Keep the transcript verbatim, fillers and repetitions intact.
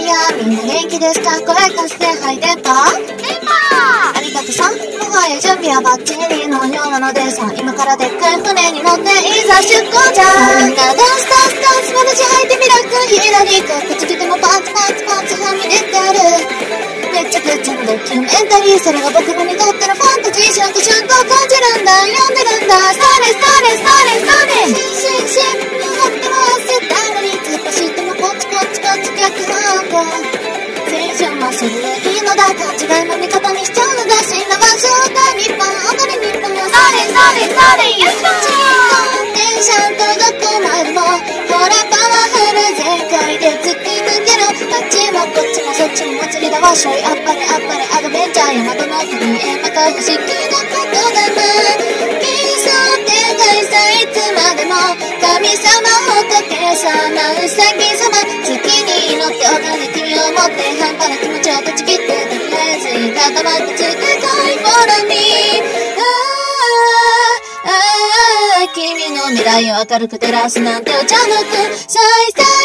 やみんな元気ですか？声貸してハイ電波電波ありがとさん。もはや準備はバッチリのようなのでさ、今からでっかい船に乗っていざ出航じゃ。みんなダンスダンスダンス私履いてみらく左か口でもパンツパンツパンツはみ出てある。めちゃくちゃなドキュメンタリー、それが僕らにとってのファンタジー。シャンとシャンと感じるんだ、読んでるんだ。それそれそれそれシンシンシン張って回せたのに突っ走ってもこっちこっちこっち逆方向。青春もそれでいいのだ、勘違いも味方にしちゃうのだ。死んだ場所が日本踊り日本。それそれそれやったー。電車とどこまでもほらパワフル全開で突き抜ける。あっちもこっちもそっちも祭りだわ。しょいあっぱれあっぱれアドベンチャー山の国へまた不思議なことだな。奇想天外さいつまでも神様仏様うさぎ様月に祈って拝んで君を持って半端な気持ちを断ち切ってとりあえず固まってついてこいフォローにああ君の未来を明るく照らすなんてお茶の子再生